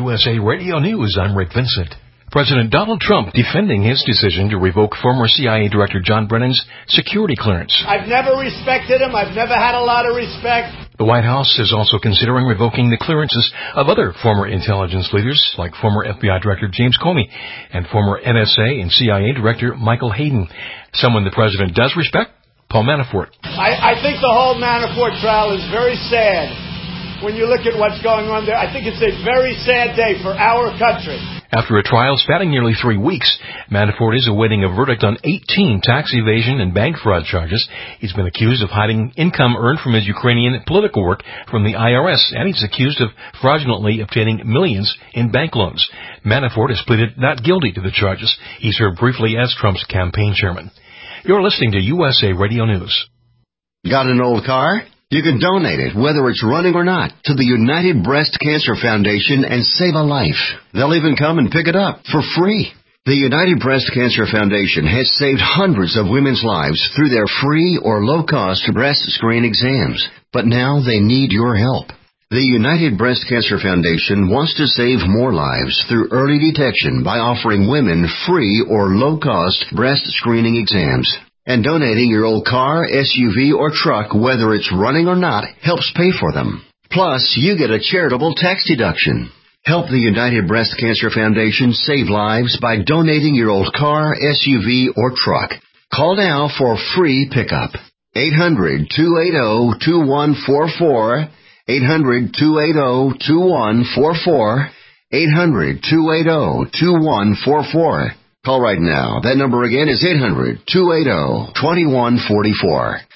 USA Radio News, I'm Rick Vincent. President Donald Trump defending his decision to revoke former CIA Director John Brennan's security clearance. I've never respected him. I've never had a lot of respect. The White House is also considering revoking the clearances of other former intelligence leaders, like former FBI Director James Comey and former NSA and CIA Director Michael Hayden. Someone the president does respect, Paul Manafort. I think the whole Manafort trial is very sad. When you look at what's going on there, I think it's a very sad day for our country. After a trial spanning nearly 3 weeks, Manafort is awaiting a verdict on 18 tax evasion and bank fraud charges. He's been accused of hiding income earned from his Ukrainian political work from the IRS, and he's accused of fraudulently obtaining millions in bank loans. Manafort has pleaded not guilty to the charges. He served briefly as Trump's campaign chairman. You're listening to USA Radio News. Got an old car? You can donate it, whether it's running or not, to the United Breast Cancer Foundation and save a life. They'll even come and pick it up for free. The United Breast Cancer Foundation has saved hundreds of women's lives through their free or low-cost breast screen exams. But now they need your help. The United Breast Cancer Foundation wants to save more lives through early detection by offering women free or low-cost breast screening exams. And donating your old car, SUV, or truck, whether it's running or not, helps pay for them. Plus, you get a charitable tax deduction. Help the United Breast Cancer Foundation save lives by donating your old car, SUV, or truck. Call now for free pickup. 800-280-2144. 800-280-2144. 800-280-2144. Call right now. That number again is 800-280-2144.